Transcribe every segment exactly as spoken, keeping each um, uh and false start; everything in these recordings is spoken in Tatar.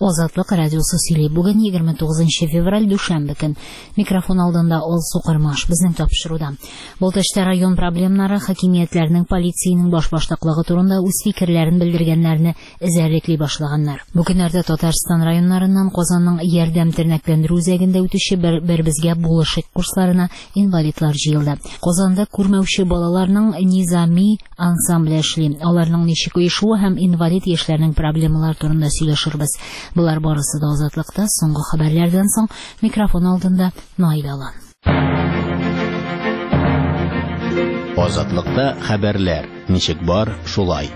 Азатлык радиосы сөйли. Бүген егерме тугызынчы февраль дүшәмбе көн. Микрофон алдында Алсу Кармаш безнең тапшыруда. Балтачта район проблемнары хакимиятләрнең полициянең баш башлыклыгы турында үз фикерләрен белдергәннәрне эзәрлекли башлаганнар. Бу көннәрдә Татарстан районнарыннан Казанның ярдәм тернәкләндерү үзәгендә үтүче бер, бер безгә булышык курсларына инвалидлар җыелды. Казанда күрмәүче балаларның низами ансамбле эшли. Аларның ничек оешуы һәм инвалид яшьләрнең проблемалары турында сөйләшербез. Булар барысы да Азатлыкта соңгы хәбәрләрдән соң микрофон алдында Наил Алан. Азатлыкта хәбәрләр. Ничек бар, шулай.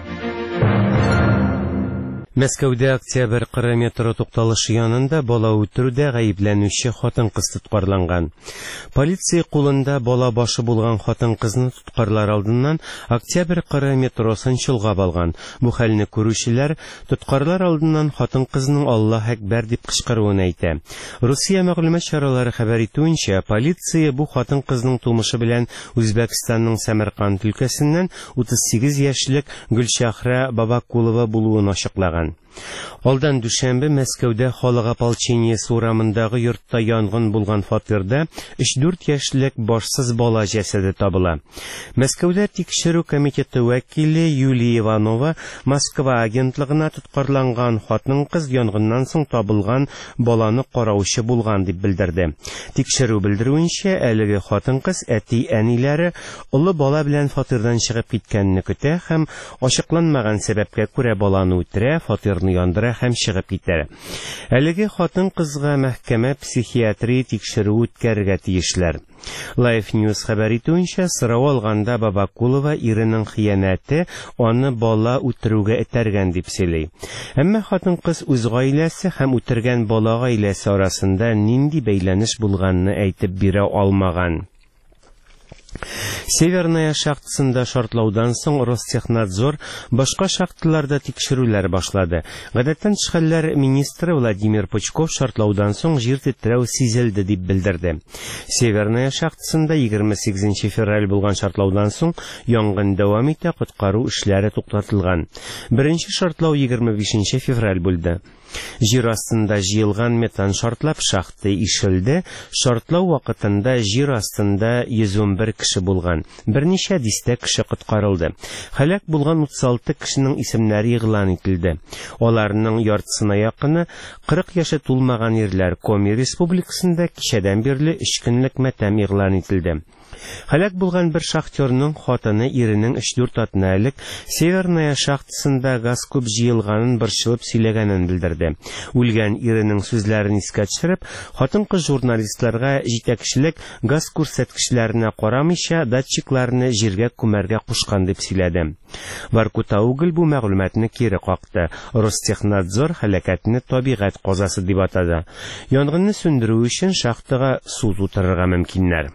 Мәскәүдә Октябрь кыры метро тукталышы янында бала үтерүдә гаепләнүче хатын-кыз тоткарланган. Полиция кулында бала башы булган хатын-кызны тоткарлар алдыннан Октябрь кыры метросын чолгап алган. Бу хәлне күрүчеләр тоткарлар алдыннан хатын-кызның Аллаһ әкбәр дип кычкыруын әйтә. Русия мәгълүмат чаралары хәбәр итүенчә, полиция бу хатын-кызның тумышы белән Үзбәкстанның Сәмәрканд өлкәсеннән утыз сигез яшьлек Гөлшәһрә Бабакулова булуын ачыклаган. Алдан дүшәмбе Мәскәүдә халык ополчениесе урамындагы йортта янгын булган фатирда өч-дүрт яшьлек башсыз бала җәсәде табыла. Мәскәүдә тикшерү комитеты вәкиле Юлия Иванова Москва агентлыгына тоткарланган хатын-кыз янгыннан соң табылган баланы караучы булган дип белдерде. Тикшерү белдерүенчә, әлеге хатын-кыз әти-әниләре улы бала белән фатирдан чыгып киткәнне көтә һәм ачыкланмаган сәбәпкә күрә баланы үтерә, фатирны яндыра һәм чыгып китә. Әлеге хатын-кызга мәхкәмә психиатрия тикшерү үткәрергә тиешләр. Life News хәбәр итүенчә, сорау алганда Бабакулова иренең хыянәте аны бала үтерүгә этәргән дип сөйли. Әмма хатын-кыз үз гаиләсе һәм үтергән бала гаиләсе арасында нинди бәйләнеш булганны әйтеп бирә алмаган. Северная шахтасында шартлаудан соң Ростехнадзор башка шахталарда тикшерүләр башлады. Гадәттән эшхәлләр министры Владимир Пучков шартлаудан соң җир тетрәү сизелде дип белдерде. Северная шахтасында егерме сигезенче февраль булган шартлаудан соң янгын дәвам итә, коткару эшләре туктатылган. Беренче шартлау егерме бишенче февраль булды. Җир астында җыелган метан шартлап шахта ишелде. Шартлау вакытында җир астында йөз унбер кеше булган. Берничә дистә кеше коткарылды. Һәлак булган утыз алты кешенең исемнәре игълан ителде. Аларның яртысына якыны кырык яше тулмаган ирләр. Коми республикасында кичәдән бирле өч көнлек матәм игълан ителде. Һәлак булган бер шахтерның хатыны иренең өч-дүрт атна элек Северная шахтасында газ күп җыелганын борчылып сөйләгәнен белдерде. Үлгән иренең сүзләрен искә төшереп, хатын-кыз журналистларга җитәкчелек газ күрсәткечләренә карамыйча датчикларны җиргә күмәргә кушкан дип сөйләде. Воркута-Уголь бу мәгълүматны кире какты. Ростехнадзор һәлакәтне табигать казасы дип атады. Янгынны сүндерү өчен шахтага су тутырырга мөмкиннәр.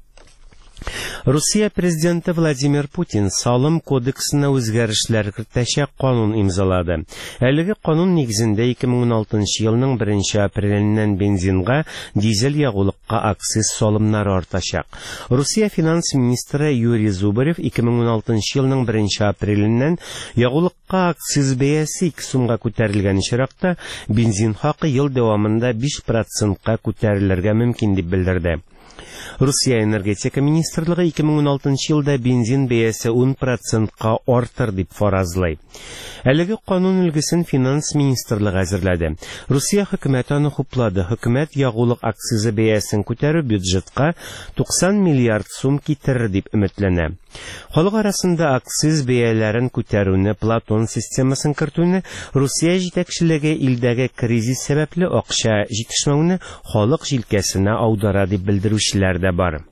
Русия президенты Владимир Путин салым кодексына үзгәрешләр кертәчәк канун имзалады. Әлеге канун нигезендә ике мең уналтынчы елның беренче апреленнән бензинга, дизель ягулыкка акциз салымнары артачак. Русия финанс министры Юрий Зубарев ике мең уналтынчы елның беренче апреленнән ягулыкка акциз бәясе ике сумга күтәрелгән чиракта бензин хакы ел дәвамында биш процентка күтәрелергә мөмкин дип белдерде. Русия энергетика министрлыгы ике мең уналтынчы елда бензин бәясе ун процентка артыр дип фаразлый. Әлеге канун өлгесен финанс министрлыгы әзерләде. Русия хөкүмәте аны хуплады. Хөкүмәт ягулык акцизы бәясен күтәрү бюджетка туксан миллиард сум китерер дип өметләнә. Халык арасында акциз бәяләрен күтәрүне, Платон системасын кертүне, Русия җитәкчелеге илдәге кризис сәбәпле акча җитешмәүне халык җилкәсенә аудара дип белдерүчеләр дә бар.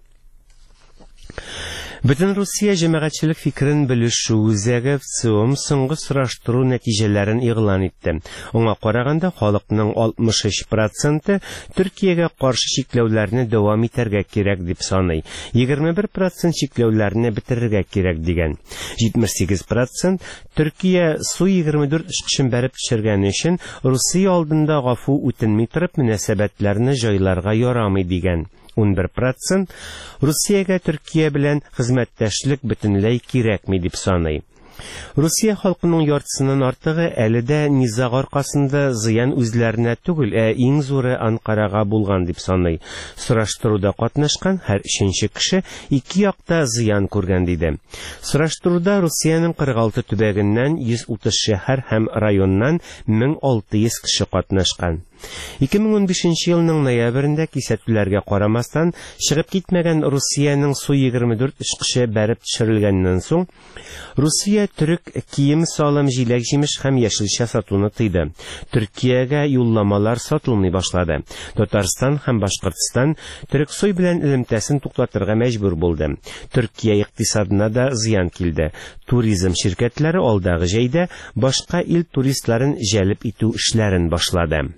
Бөтен Русия җәмәгатьчелек фикерен белешү үзәге ВЦИОМ соңгы сораштыру нәтиҗәләрен игълан итте. Аңа караганда халыкның алтмыш өч проценты Төркиягә каршы чикләүләрне дәвам итәргә кирәк дип саный. егерме бер процент чикләүләрне бетерергә кирәк дигән. җитмеш сигез процент Төркия су егерме дүрт очкышын бәреп төшергән өчен Русия алдында гафу үтенми торып мөнәсәбәтләрне җайларга ярамый дигән. ун бер процент Русиягә Төркия белән хезмәттәшлек бөтенләй кирәкми дип саный. Русия халкының яртысыннан артыгы әле дә низаг аркасында зыян үзләренә түгел, ә иң зуры Анкарага булган дип саный. Сораштыруда катнашкан һәр өченче кеше ике якта зыян күргән диде. Сораштыруда Русиянең кырык алты төбәгеннән йөз утыз шәһәр һәм районнан мең алты йөз кеше катнашкан. ике мең унбишенче елның ноябрендә кисәтүләргә карамастан чыгып китмәгән Русиянең Су егерме дүрт очкычы бәреп төшерелгәннән соң Русия төрек кием, салым, җиләк-җимеш һәм яшелчә сатуны тыйды. Төркиягә юлламалар сатылмый башлады. Татарстан һәм Башкортстан төрек суй белән элемтәсен туктатырга мәҗбүр булды. Төркия икътисадына да зыян килде. Туризм ширкәтләре алдагы җәйдә башка ил туристларын җәлеп итү эшләрен башлады.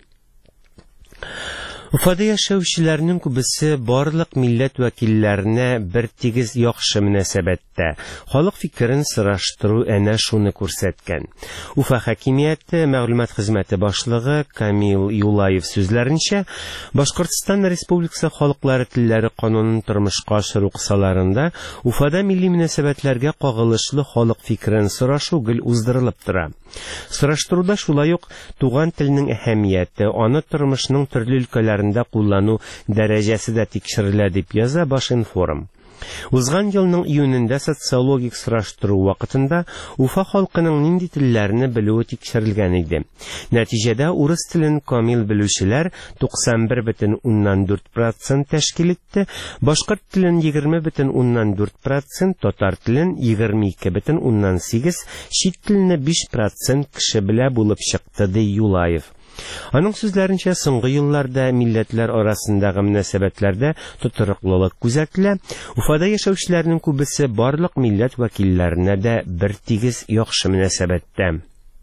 Уфада яшәүчеләрнең күбесе барлык милләт вәкилләренә бер тигез яхшы мөнәсәбәттә. Халык фикерен сораштыру әнә шуны күрсәткән. Уфа хакимияте мәгълүмат хезмәте башлыгы Камил Юлаев сүзләренчә, Башкортстан Республикасы халыклары телләре канунын тормышка ашыру кысаларында Уфада милли мөнәсәбәтләргә кагылышлы халык фикерен сорашу гел уздырылып тора. Сораштыруда шулай ук туган телнең әһәмияте, аны тормышның төрле өлкәләрендә куллану дәрәҗәсе дә тикшерелә дип яза Башинформ. Узган елның июнендә социологик сораштыру вакытында Уфа халкының нинди телләрне белүе тикшерелгән иде. Нәтиҗәдә урыс телен камил белүчеләр туксан бер бөтен уннан дүрт процент тәшкил итте, башкорт телен егерме бөтен уннан дүрт процент, татар телен егерме ике бөтен уннан сигез, чит телене биш процент кеше белә булып чыкты, ди Юлаев. Аның сүзләренчә, соңгы елларда милләтләр арасындагы мөнәсәбәтләрдә тотырыклылык күзәтелә. Уфада яшәүчеләрнең күбесе барлык милләт вәкилләренә дә бер тигез яхшы мөнәсәбәттә.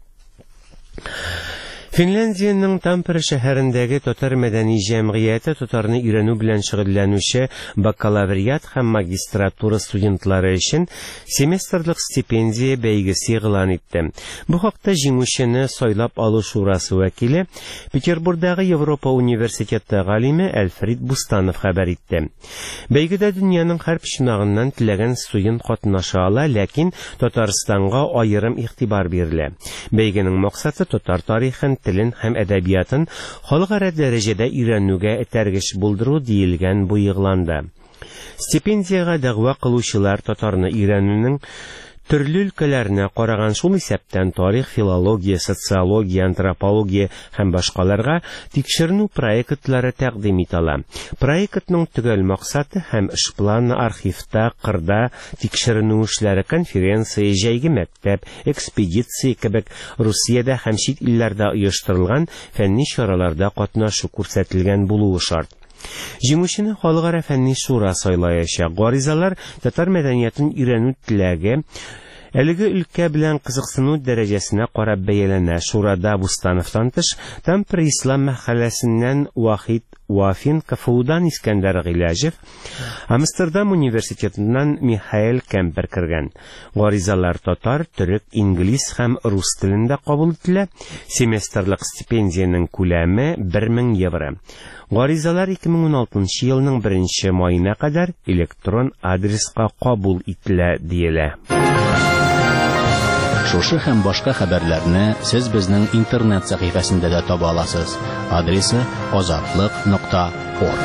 Финляндиянең Тампере шәһәрендәге татар мәдәни җәмгыяте татарны өйрәнү белән шөгыльләнүче бакалавриат һәм магистратура студентлары өчен семестрлык стипендия бәйгесе игълан итте. Бу хакта җиңүчене сайлап алу шурасы вәкиле, Петербургдагы Европа университеты галиме Альфред Бустанов хәбәр итте. Бәйгедә дөньяның һәр почмагыннан теләгән студент катнаша ала, ләкин Татарстанга аерым игътибар бирелә. Бәйгенең максаты татар тарихын, телен һәм әдәбиятын халыкара дәрәҗәдә өйрәнүгә этәргеч булдыру диелгән бу игъланда. Стипендиягә дәгъва кылучылар татарны өйрәнүнең төрле өлкәләренә караган, шул исәптән тарих, филология, социология, антропология һәм башкаларга тикшеренү проектлары тәкъдим итәлә. Проектның төгәл максаты һәм эш планы архивта, кырда тикшеренү эшләре, конференция, җәйге мәктәп, экспедиция кебек Русиядә һәм чит илләрдә оештырылган фәнни чараларда катнашу күрсәтелгән булуы шарт. Җиңүчене халыкара фәнни шура сайлаячак. Гаризалар татар мәдәниятын өйрәнү теләге әлеге өлкә белән кызыксыну дәрәҗәсенә карап бәяләнә. Шурада Бустановтан тыш Тампере ислам мәхәлләсеннән Вахид Вафин, КФУдан Искәндәр Гыйләҗев, Амстердам университетыннан Михаил Кемпер кергән. Гаризалар татар, төрек, инглиз һәм рус телендә кабул ителә. Семестрлык стипендияның күләме бер мең евро. Гаризалар ике мең уналтынчы елның беренче маена кадәр электрон адреска кабул ителә диелә. Шушы һәм башка хәбәрләрне сез безнең интернет сәхифәсендә дә таба аласыз. Адресы азатлык нокта орг.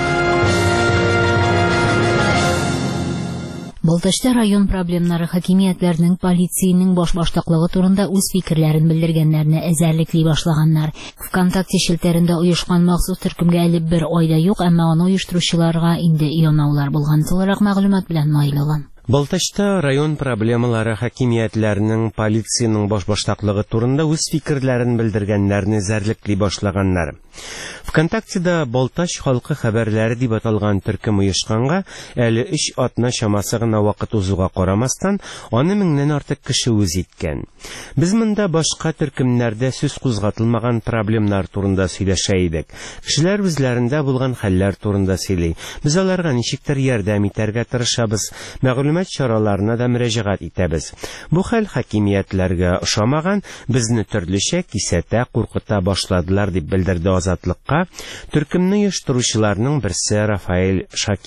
Балтачта район проблемнары хакимиятләрнең полициянең баш баштаклыгы турында үз фикерләрен белдергәннәрне әзерлекли башлаганнар. ВКонтакте шелтәрендә оешкан махсус төркемгә әле бер айда юк, әмма аны оештыручыларга инде янаулар булган. Тулырак мәгълүмат белән майлалан. Балтачта район проблемалары хакимиятләрнең полициянең баш баштаклыгы турында үз фикерләрен белдергәннәрне зәрлекли башлаганнар. ВКонтактеда Балтач халкы хәбәрләре дип аталган төркем оешканга әле өч атна чамасы гына вакыт узуга карамастан, аны меңнән артык кеше үз иткән. Без монда башка төркемнәрдә сүз кузгатылмаган проблемнар турында сөйләшә идек. Кешеләр үзләрендә булган хәлләр турында сөйли. Без аларга ничектер ярдәм итәргә тырышабыз, мәгълүмат чараларына да мөрәҗәгать итәбез. Бу хәл хакимиятләргә ошамаган, безне төрлечә кисәтә, куркыта башладылар дип белдерде Азатлыкка төркемне оештыручыларның берсе Рафаэль Шакиров.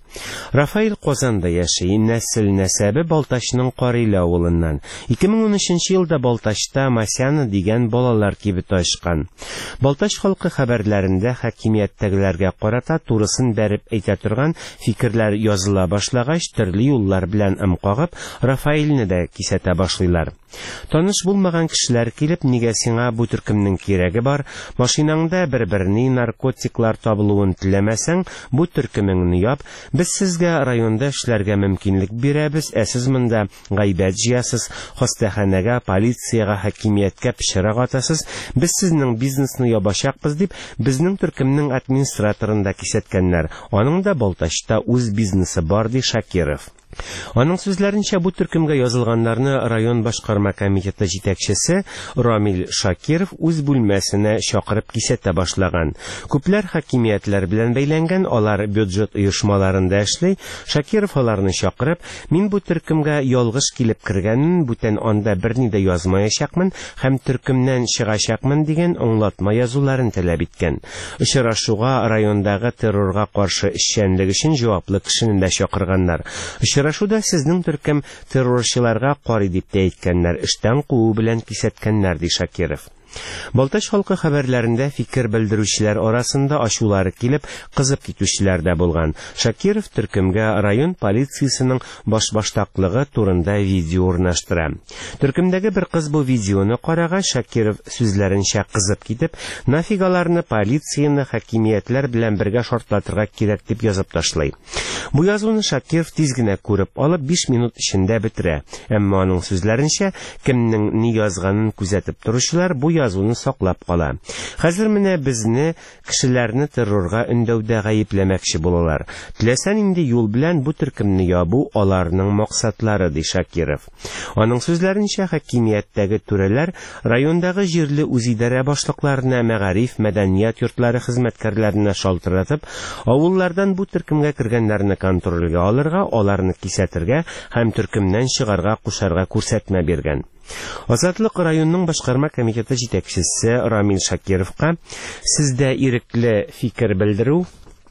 Рафаэль Казанда яши, нәсел нәсәбе Балтачның Карыйлы авылыннан. ике мең унөченче елда Балтачта Масяна дигән балалар кибете ачкан. Балтач халкы хәбәрләрендә хакимияттәгеләргә карата турысын бәреп әйтә торган фикерләр языла башлагач, төрле юллар белән ым кагып, Рафаэльне дә кисәтә башлыйлар. Таныш булмаган кешеләр килеп, нигә сиңа бу төркемнең кирәге бар? Машинаңда бер-берни наркотиклар табылуын теләмәсәң, бу төркемеңне яп, без сезгә районда эшләргә мөмкинлек бирәбез, ә сез монда гайбәт җыясыз, хастаханәгә, полициягә, хакимияткә пешерә атасыз, без сезнең бизнесны ябачакбыз дип, безнең төркемнең администраторын да кисәткәннәр. Аның да Балтачта үз бизнесы бар, ди Шакиров. Аның сүзләренчә, бу төркемгә язылганнарны район башкарма комитеты җитәкчесе Рамил Шакиров үз бүлмәсенә чакырып кисәтә башлаган. Күпләр хакимиятләр белән бәйләнгән, алар бюджет оешмаларында эшли. Шакиров аларны чакырып, мин бу төркемгә ялгыш килеп кергәнмен, бүтән анда берни дә язмаячакмын һәм төркемнән чыгачакмын дигән аңлатма язуларын таләп иткән. Очрашуга райондагы террорга каршы эшчәнлек өчен җаваплы кешене дә чакырганнар. Очрашуда сезнең төркем террорчыларга карый дип тә әйткәннәр, эштән куу белән кисәткәннәр, ди Шакиров. Балтач халкы хәбәрләрендә фикер белдерүчеләр арасында ачулары килеп, кызып китүчеләр дә булган. Шакиров төркемгә район полициясының баш-баштаклыгы турында видео урнаштыра. Төркемдәге бер кыз бу видеоны карагач, Шакиров сүзләренчә кызып китеп, нафигаларны полицияны хакимиятләр белән бергә шартлатырга кирәк дип язып ташлый. Бу язуны Шакиров тиз генә күреп алып биш минут эчендә бетерә. Әмма аның сүзләренчә, кемнең ни язганын күзәтеп торучылар бу язуны саклап кала. Хәзер менә безне кешеләрне террорга өндәүдә гаепләмәкче булалар. Теләсән инде юл белән бу төркемне ябу аларның максатлары, ди Шакиров. Аның сүзләренчә, хакимияттәге түрәләр райондагы җирле үзидарә башлыкларына, мәгариф, мәдәният йортлары хезмәткәрләренә шалтыратып, авыллардан бу төркемгә кергәннәрне контрольгә алырга, аларны кисәтергә һәм төркемнән чыгарга кушарга күрсәтмә биргән. Азатлык районның башкарма комитеты җитәкчесе Рамил Шакировка сездә ирекле фикер белдерү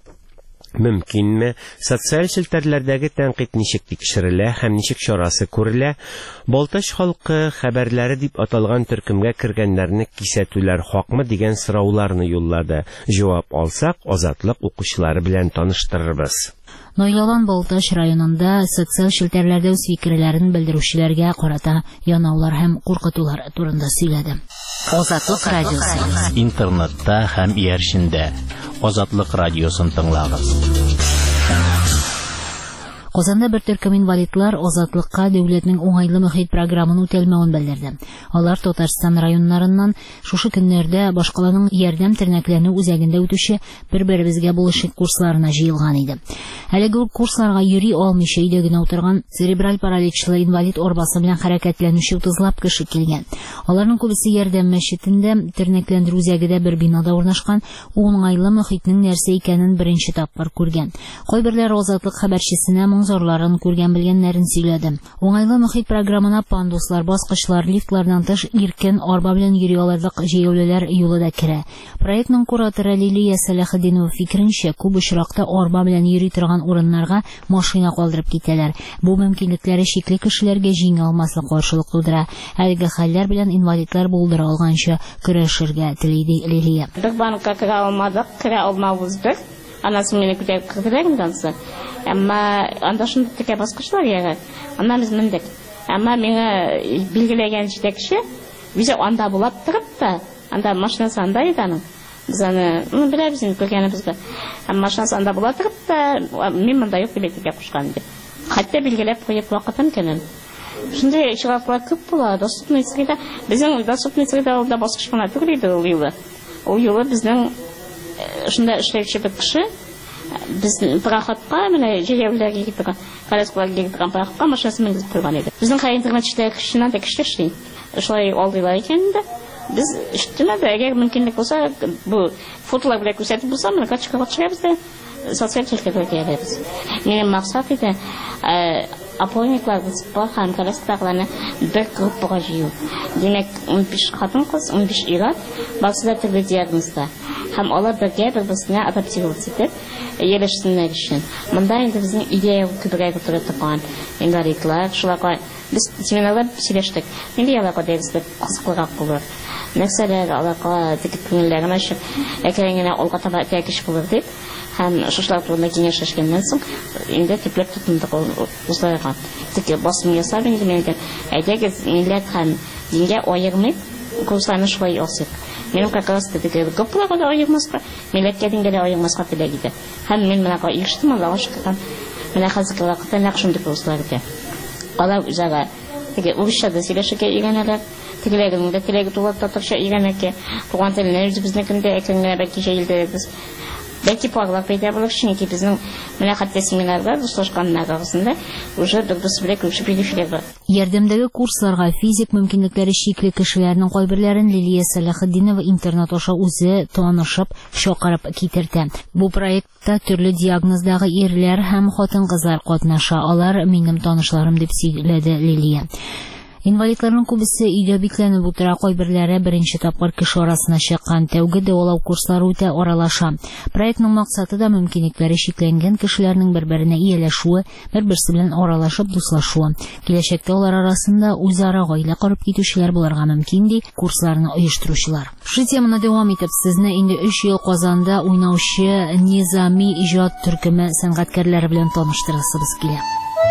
мөмкинме? Социаль челтәрләрдәге тәнкыйть ничек тикшерелә һәм ничек чарасы күрелә? Балтач халкы хәбәрләре дип аталган төркемгә кергәннәрне кисәтүләр хакмы дигән сорауларны юллады. Җавап алсак, Азатлык укучылары белән таныштырырбыз. Нойлалан Балтач районында социаль челтәрләрдә үз фикерләрен белдерүчеләргә карата янаулар һәм куркытулар турында сөйләде. Азатлык радиосы. Интернетта һәм иярчендә Азатлык радиосын тыңлагыз. Казанда бер төркем инвалидлар Азатлыкка дәүләтнең уңайлы мөхит программын үтәлмәвен белдерде. Алар Татарстан районнарыннан шушы көннәрдә башкаланың ярдәм тернәкләнү үзәгендә үтүче бер-беребезгә булышып курсларына җыелган иде. Әлеге курсларга йөри алмыйча өйдә генә утырган церебраль параличлы инвалид арбасы белән хәрәкәтләнүче утызлап кеше килгән. Аларның күбесе ярдәм мәчетендә, тернәкләндерү үзәгедә бер бинада урнашкан, уңайлы мөхитнең нәрсә икәнен беренче тапкыр күргән. Кайберләр Азатлык хәбәрчесенә зорларын күргән белгәннәрен сөйләде. Уңайлы мөхит программына пандуслар, баскычлар, лифтлардан тыш иркен арба белән йөри алырлык җәяүлеләр юлы да керә. Проектның кураторы Лилия Салахетдинова фикеренчә, күп очракта арба белән йөри торган урыннарга машина калдырып китәләр. Бу мөмкинлекләре чикле кешеләргә җиңә алмаслык каршылык тудыра. Әлеге хәлләр белән инвалидлар булдыра алганча көрәшергә теләде Лилия. Бер банкка керә алмадык, керә алмабыз бер. Анасы мине күтәреп кергән дансы. Әмма анда шундый тикә баскычлар ягы. Анда без мендек. Әмма миңа билгеләгән җитәкче үзе анда булып торып та, анда машинасы анда иде аның. Без аны, ну, беләбез инде кергәнебезгә. Әмма машинасы анда була торып та, мин монда юк дип әйтергә кушкан иде. Хәтта билгеләп куеп вакытын кенен. Шундый чыгаклар күп була. Доступный среда, безнең доступный среда алда баскыч кына түгел иде ул юлы. Ул юлы безнең шунда эшләүче бер кеше biz пароходка менә җәяүләргә киткән, коляскаларга киткән пароходка машинасы менгез торган иде. Безнең хәй интернетчылар кешенә дә кеше эшли. Шулай алдылар икән дә. Без эштенә дә әгәр мөмкинлек булса, бу фотолар белән күрсәтеп булса, менә качкага төшәбез дә социаль челтәргә ябабыз. Менә максат иде, опорникларды спор һәм коллективларны бер группага җыю. Димәк, ун биш хатын-кыз, ун биш ир-ат, барысы да төрле диагнозда. Һәм алар бергә бер-берсенә адаптироваться итеп, яшәшсеннәр өчен. Монда инде безнең идея күбрәк туры торган. Инвалидлар, шуларга без семинарлар сөйләштек. Нинди ялга дәрестә кысыклырак булыр. Нәрсәләр аларга тик күңелләрен ачып, әкрен алга таба тәкиш булыр дип, һәм шушлар турында киңәшләшкәннән соң инде төпләп тотындык узларга. Тик басым ясап инде менә әйдәгез милләт һәм дингә аермый курсларны шулай ясыйк. Минем как раз таки группаларга да аермаска, милләткә дингә дә аермаска теләк иде. Һәм мин менә иштем, Аллаһка шөкер. Менә хәзерге вакытта нәкъ шундый курслар итә. Алар үзара теге урысчада сөйләшергә өйрәнәләр. Тегеләрнең дә теләге туган татарча өйрәнәккә, туган телне безнекендә әкренләп бәлки җәйлдә без Бәлки парлар пәйда булыр, чөнки безнең менә хәтта семинарда дуслашканнар арасында уже дөрес белән күршеп йөрүчеләр бар. Ярдәмдәге курсларга физик мөмкинлекләре чикле кешеләрнең кайберләрен Лилия Салахетдинова интернет аша үзе танышып, чакырып китертә. Бу проектта төрле диагноздагы ирләр һәм хатын-кызлар катнаша. Алар минем танышларым дип сөйләде Лилия. Инвалидларның күбесе өйдә бикләнеп утыра, кайберләре беренче тапкыр кеше арасына чыккан, тәүге дәвалау курслары үтә аралаша. Проектның максаты да мөмкинлекләре чикләнгән кешеләрнең бер-беренә ияләшүе, бер-берсе белән аралашып дуслашуы. Киләчәктә алар арасында үзара гаилә корып китүчеләр булырга мөмкин ди курсларны оештыручылар. Шу теманы дәвам итеп, сезне инде өч ел Казанда уйнаучы Низами иҗат төркеме сәнгатькәрләре белән таныштырасыбыз килә.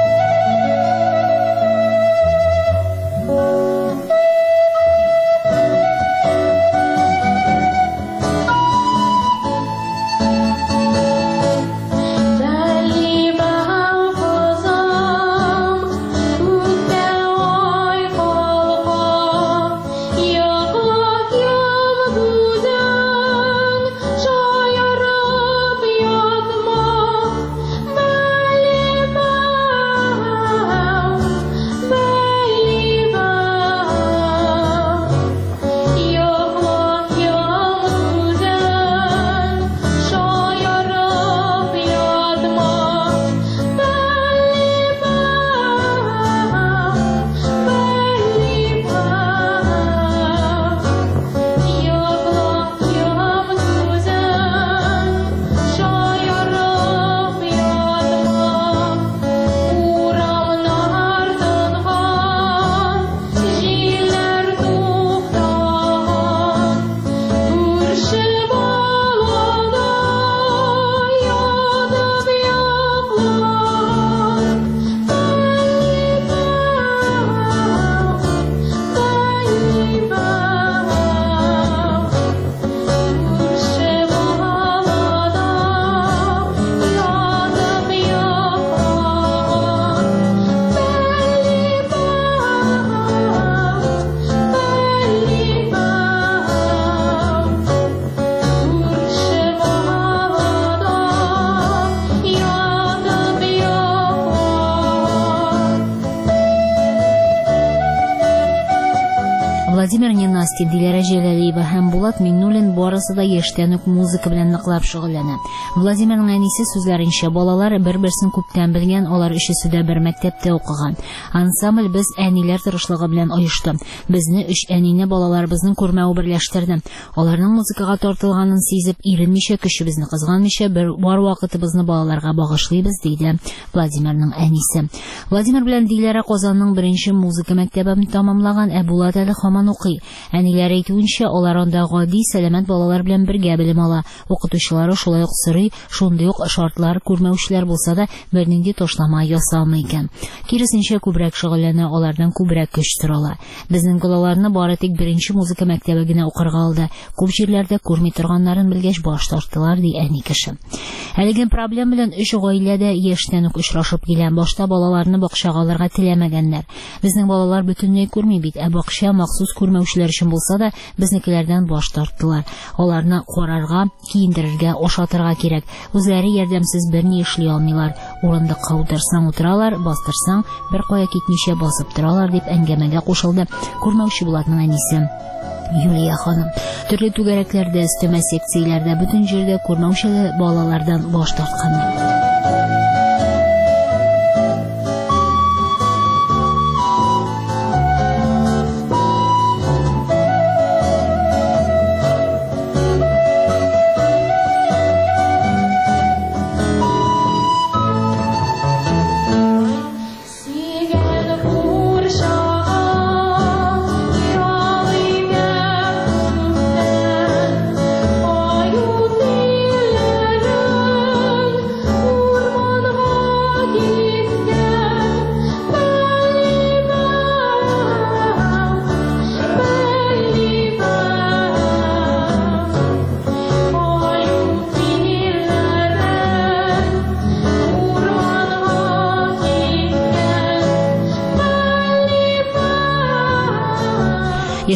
Владимир Ненасти, Диләрә Җәләлиева һәм Булат Миннуллин барысы да яшьтән үк музыка белән ныклап шөгыльләнә. Владимирның әнисе сүзләренчә, балалар бер-берсен күптән белгән, алар өчесе дә бер мәктәптә укыган. Ансамбль без әниләр тырышлыгы белән оешты. Безне өч әнине балаларыбызның күрмәү берләштерде. Аларның музыкага тартылганын сизеп, иренмичә, көчебезне кызганмыйча, бер бар вакытыбызны балаларга багышлыйбыз, диде Владимирның әнисе. Владимир белән Диләрә Казанның беренче музыка мәктәбен тәмамлаган, ә Булат әле һаман укый. Әниләр әйтүенчә, алар анда гади, сәламәт балалар белән бергә белем ала. Укытучылары шулай ук сорый, шундый ук шартлар күрмәүчеләр булса да, бернинди ташлама ясалмый икән. Киресенчә, күбрәк шөгыльләнә, алардан күбрәк көч торала. Безнең балаларны бары тик беренче музыка мәктәбе генә укырга алды. Күп җирләрдә күрми торганнарын белгәч баш тартылар, ди әни кеше. Әлеге проблема белән өч гаиләдә яшьтән үк очрашып килә. Башта балаларны бакчага алырга теләмәгәннәр. Безнең балалар бөтенләй күрми бит, ә бакча махсус күрмәүчеләр өчен булса да, безнекеләрдән баш тарттылар. Аларны карарга, киендерергә, ашатырга кирәк. Үзләре ярдәмсез берни эшли алмыйлар. Урындыкка утырсаң утыралар, бастырсаң бер кая китмичә басып торалар, дип әңгәмәгә кушылды күрмәүче Булатның әнисе Юлия ханым. Төрле түгәрәкләрдә, өстәмә секцияләрдә, бөтен җирдә күрмәүче балалардан баш тарткан.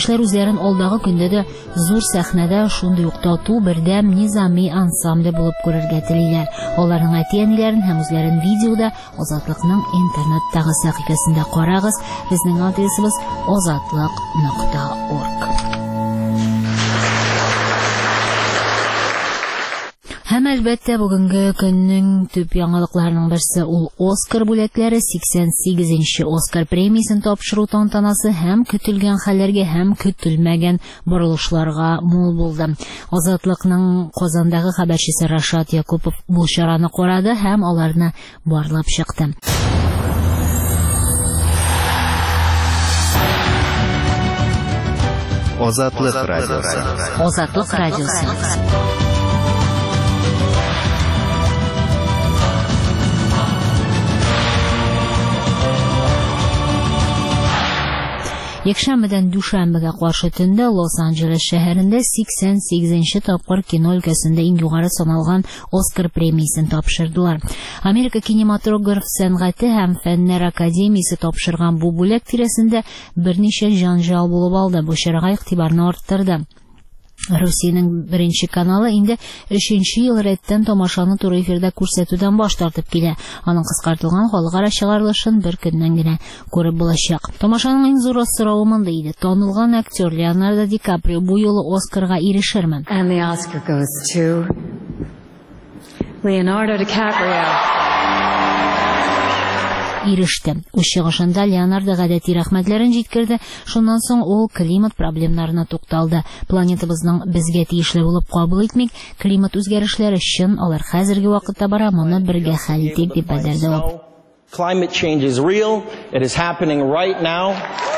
Яшьләр үзләрен алдагы көндә дә зур сәхнәдә шундый ук тату бердәм низами ансамбль булып күрергә телиләр. Аларның әти-әниләрен һәм үзләрен видеода Азатлыкның интернеттагы сәхифәсендә карагыз. Безнең адресыбыз азатлык нокта орг. Һәм әлбәттә бүгенге көннең төп яңалыкларының берсе ул Оскар бүләкләре, сиксән сигезенче Оскар премиясын тапшыру тантанасы һәм көтелгән хәлләргә һәм көтелмәгән борылышларга мул булды. Азатлыкның Казандагы хәбәрчесе Рашат Якупов бу чараны карады һәм аларны барлап чыкты. Азатлык радиосы. Азатлык радиосы. Якшәмбедән дүшәмбегә каршы төндә Лос-Анджелес шәһәрендә сиксән сигезенче тапкыр кино өлкәсендә иң югары саналган Оскар премиясын тапшырдылар. Америка кинематограф сәнгате һәм фәннәр академиясе тапшырган бу бүләк тирәсендә берничә җанҗал булып алды. Бу чарага игътибарны арттырды. Россиянең беренче каналы инде өченче ел рәттән тамашаны туры эфирдә күрсәтүдән баш тартып килә. Аның кыскартылган халыкара чыгарылышын бер көннән генә күреп булачак. Тамашаның иң зур соравы монда иде. Танылган актер Леонардо Ди Каприо бу юлы Оскарга ирешерме? And the Oscar goes to Leonardo DiCaprio. Иреште. Үз чыгышында Леонардо гадәти рәхмәтләрен җиткерде. Шуннан соң ул климат проблемнарына тукталды. Планетабызның безгә тиешле булып кабул итмик, климат үзгәрешләре өчен алар хәзерге вакытта бара, моны бергә хәл итик дип белдерде ул. Climate change is real. It is happening right now.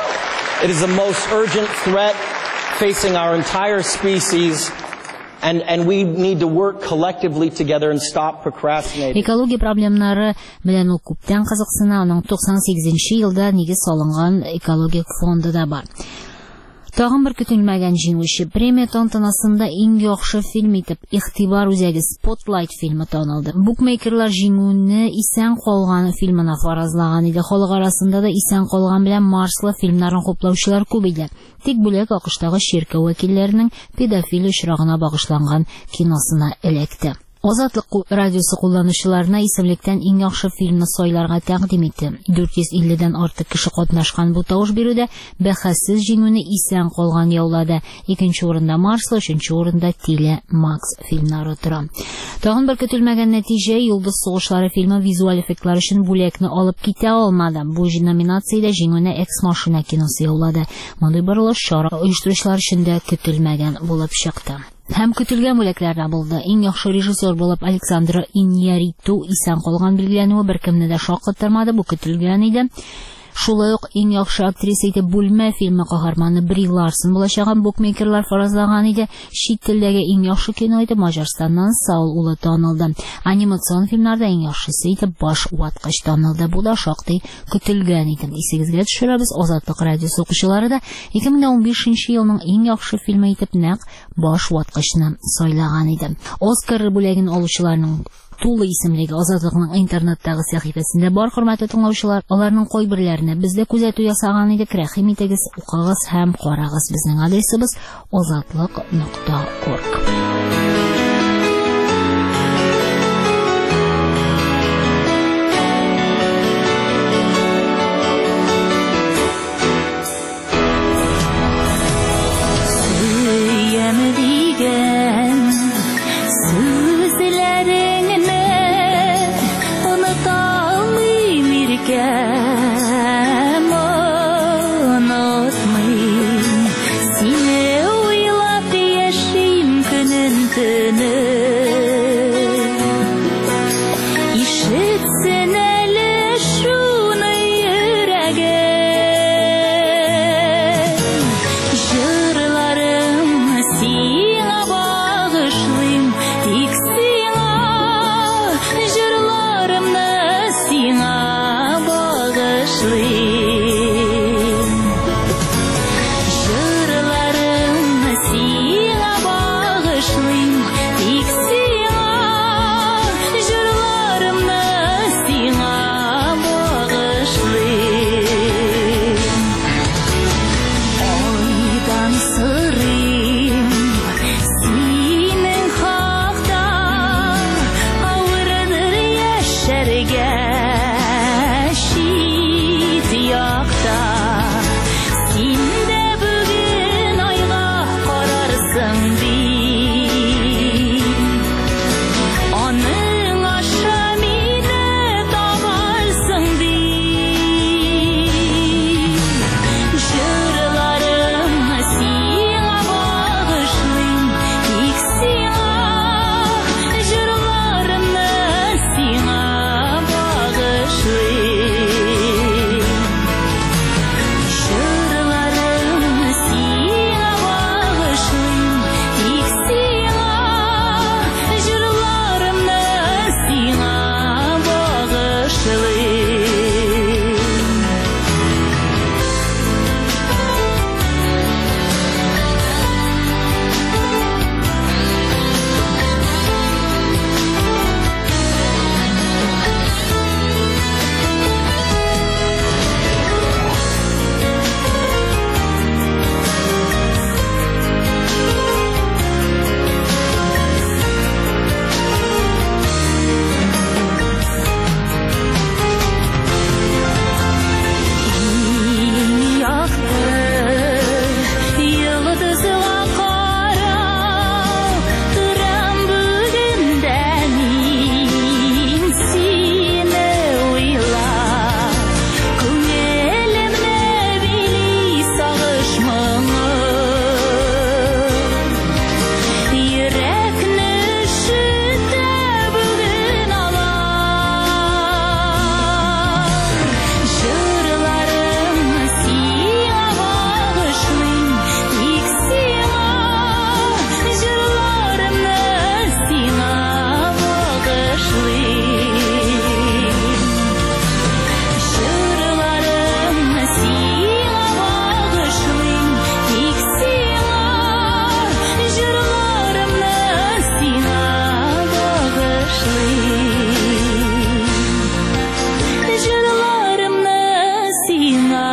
It is the most urgent threat facing our entire species. And, and we need to work collectively together and stop procrastinating. Экология проблемнары белән ул күптән кызыксына. Аның туксан сигезенче елда нигез салынган экологик фонды да бар. Тагын бер көтелмәгән җиңүче премия тантанасында иң яхшы фильм итеп игътибар үзәге Spotlight фильмы танылды. Букмейкерлар җиңүне Исән калган фильмына фаразлаган иде. Халык арасында да Исән калган белән Марслы фильмнарын хуплаучылар күп иде. Тик бүләк АКШтагы ширкәт вәкилләренең педофил очрагына багышланган киносына эләкте. Азатлык радиосы кулланучыларына исемлектән иң яхшы фильмны сайларга тәкъдим итте. дүрт йөз илледән артык кеше катнашкан бу тавыш бирүдә бәхәссез җиңүне Исән калган яулады. Икенче урында Марслы, өченче урында Тиле Макс фильмнары тора. Тагын бер көтелмәгән нәтиҗә Йолдыз сугышлары фильмы визуаль эффектлар өчен бүләкне алып китә алмады. Бу номинациядә җиңүне Экс-машина киносы яулады. Мондый борылыш чара оештыручылар өчен дә көтелмәгән булып чыкты. Һәм көтелгән бүләкләрдә булды. Иң яхшы режиссер булып Александра Иньярриту Исән калган билгеләнүе беркемне дә шаккаттырмады. Бу көтелгән иде. Шулай ук иң яхшы актриса итеп Бүлмә фильмы каһарманы Бри Ларсон булачагын букмейкерлар фаразлаган иде. Чит телдәге иң яхшы кино итеп Маҗарстаннан Саул улы танылды. Анимацион фильмнарда иң яхшысы итеп Баш ваткыч танылды. Бу да шактый көтелгән иде. Исегезгә төшерәбез, Азатлык радиосы укучылары да ике мең унбишенче елның иң яхшы фильмы итеп нәкъ Баш ваткычны сайлаган иде. Оскар бүләген алучыларның тулы исемлеге Азатлыкның интернеттагы сәхифәсендә бар, хөрмәтле тыңлаучылар. Аларның кайберләренә бездә күзәтү ясаган идек. Рәхим итегез, укыгыз һәм карагыз. Безнең адресыбыз азатлык нокта орг. Сине уйлап яшим көнен бергә шит якта син дә бүген айга карарсың бит аның аша мине табарсың бит җырларым сиңа багышлыйм тик сиңа җырларымны сиңа багышлыйм җырларым сиңа багышлыйм тик сиңа җырларымны сиңа багышлыйм Йылдызга карап торам бүгендә мин сине уйлап күңелемне били сагыш моңы йөрәкне ишетә бүген алар җырларым сиңа багышлыйм тик сиңа җырларымны сиңа багышлыйм җырларым сиңа багышлыйм тик сиңа җырларымны сиңа багышлыйм җырларымны сиңа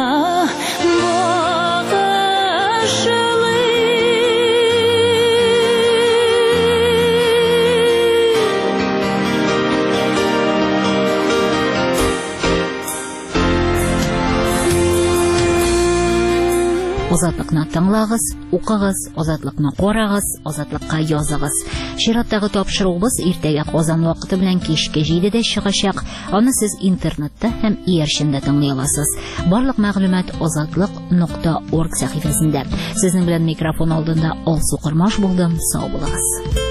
Азатлыкны тыңлагыз, укыгыз, азатлыкны карагыз, азатлыкка языгыз. Чираттагы тапшыруыбыз иртәгә Казан вакыты белән кичке җидедә чыгачак. Аны сез интернетта һәм иярчендә тыңлый аласыз. Барлык мәгълүмат азатлык нокта орг сәхифәсендә. Сезнең белән микрофон алдында Алсу Кырмаш булдым. Сау булыгыз.